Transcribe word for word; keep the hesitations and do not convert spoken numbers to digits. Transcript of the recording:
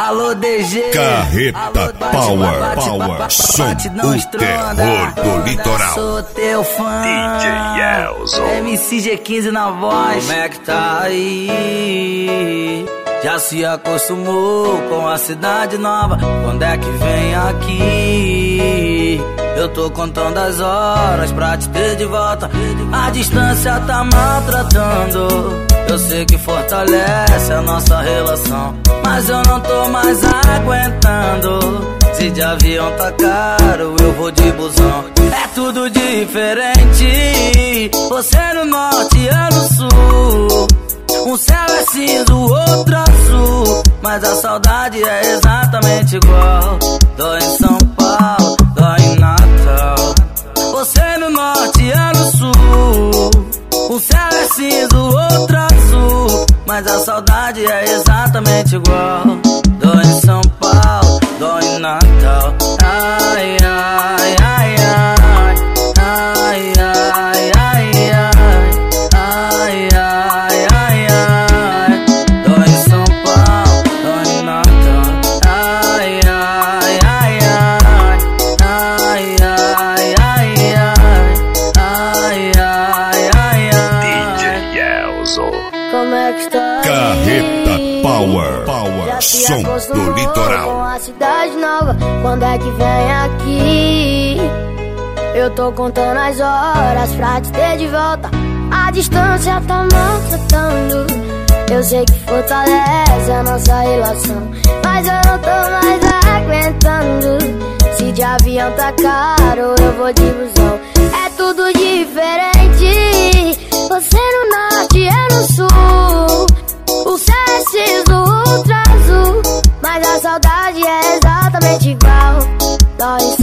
Alô, D G. Carreta Alô, Power, bate, Power, bate, bate, som, bate, não o estronda. terror do litoral. Sou teu fã, D J Elson. M C G quinze na voz. Como é que tá aí? Já se acostumou com a cidade nova? Quando é que vem aqui? Eu tô contando as horas pra te ter de volta. A distância tá maltratando. Eu sei que fortalece a nossa relação, mas eu não tô mais aguentando. Se de avião tá caro, eu vou de busão. É tudo diferente. Você no norte, eu no sul. Um céu é cinza, o outro azul, mas a saudade é exatamente igual. Dói em São Paulo, dói em Natal. Você no norte, eu no sul. Um céu é cinza, o outro azul, mas a saudade é exatamente igual. Dói em São Paulo, dói em Natal. Ai, ai, ai, ai. Ai, ai, ai, ai. Ai, ai, ai, ai. Dói em São Paulo, dói em Natal. Ai, ai, ai, ai. Ai, ai, ai, ai. Ai, ai, ai, ai. D J Elson. Como é que está? Carreta Power, Power, som do litoral. Com a cidade nova, quando é que vem aqui? Eu tô contando as horas pra te ter de volta. A distância tá maltratando. Eu sei que fortalece a nossa relação, mas eu não tô mais aguentando. Se de avião tá caro, eu vou de busão. É tudo diferente. Você no norte, eu no sul. O céu é cinza, o outro azul, mas a saudade é exatamente igual. Dói em